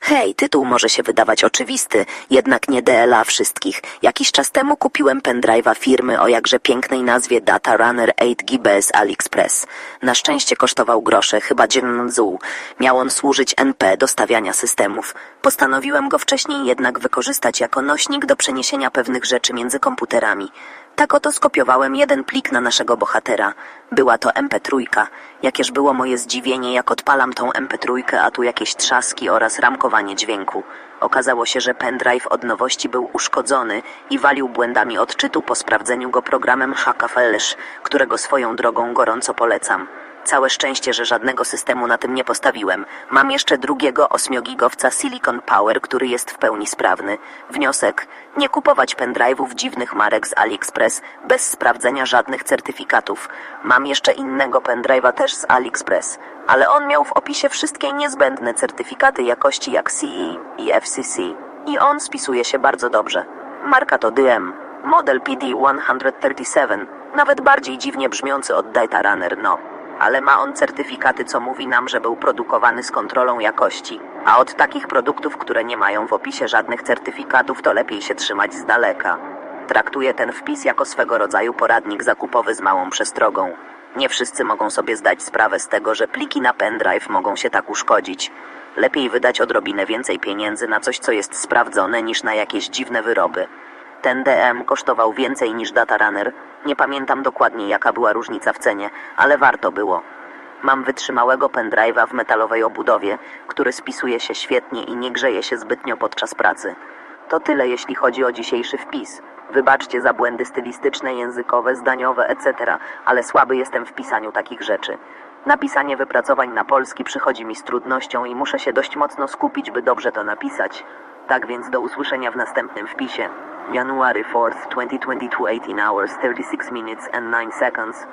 Hej, tytuł może się wydawać oczywisty, jednak nie DLA wszystkich. Jakiś czas temu kupiłem pendrive'a firmy o jakże pięknej nazwie Data Runner 8 GB z AliExpress. Na szczęście kosztował grosze, chyba 9 zł. Miał on służyć NP do stawiania systemów. Postanowiłem go wcześniej jednak wykorzystać jako nośnik do przeniesienia pewnych rzeczy między komputerami. Tak oto skopiowałem jeden plik na naszego bohatera. Była to MP3. Jakież było moje zdziwienie, jak odpalam tą MP3, a tu jakieś trzaski oraz ramkowanie dźwięku. Okazało się, że pendrive od nowości był uszkodzony i walił błędami odczytu po sprawdzeniu go programem Hackafelish, którego swoją drogą gorąco polecam. Całe szczęście, że żadnego systemu na tym nie postawiłem. Mam jeszcze drugiego 8-gigowca Silicon Power, który jest w pełni sprawny. Wniosek: nie kupować pendrive'ów dziwnych marek z AliExpress bez sprawdzenia żadnych certyfikatów. Mam jeszcze innego pendrive'a też z AliExpress, ale on miał w opisie wszystkie niezbędne certyfikaty jakości jak CE i FCC. I on spisuje się bardzo dobrze. Marka to DM. Model PD137. Nawet bardziej dziwnie brzmiący od Data Runner, no. Ale ma on certyfikaty, co mówi nam, że był produkowany z kontrolą jakości. A od takich produktów, które nie mają w opisie żadnych certyfikatów, to lepiej się trzymać z daleka. Traktuję ten wpis jako swego rodzaju poradnik zakupowy z małą przestrogą. Nie wszyscy mogą sobie zdać sprawę z tego, że pliki na pendrive mogą się tak uszkodzić. Lepiej wydać odrobinę więcej pieniędzy na coś, co jest sprawdzone, niż na jakieś dziwne wyroby. Ten DM kosztował więcej niż Data Runner. Nie pamiętam dokładnie, jaka była różnica w cenie, ale warto było. Mam wytrzymałego pendrive'a w metalowej obudowie, który spisuje się świetnie i nie grzeje się zbytnio podczas pracy. To tyle, jeśli chodzi o dzisiejszy wpis. Wybaczcie za błędy stylistyczne, językowe, zdaniowe, etc., ale słaby jestem w pisaniu takich rzeczy. Napisanie wypracowań na polski przychodzi mi z trudnością i muszę się dość mocno skupić, by dobrze to napisać. Tak więc do usłyszenia w następnym wpisie. January 4th, 2022, 18 hours, 36 minutes and 9 seconds.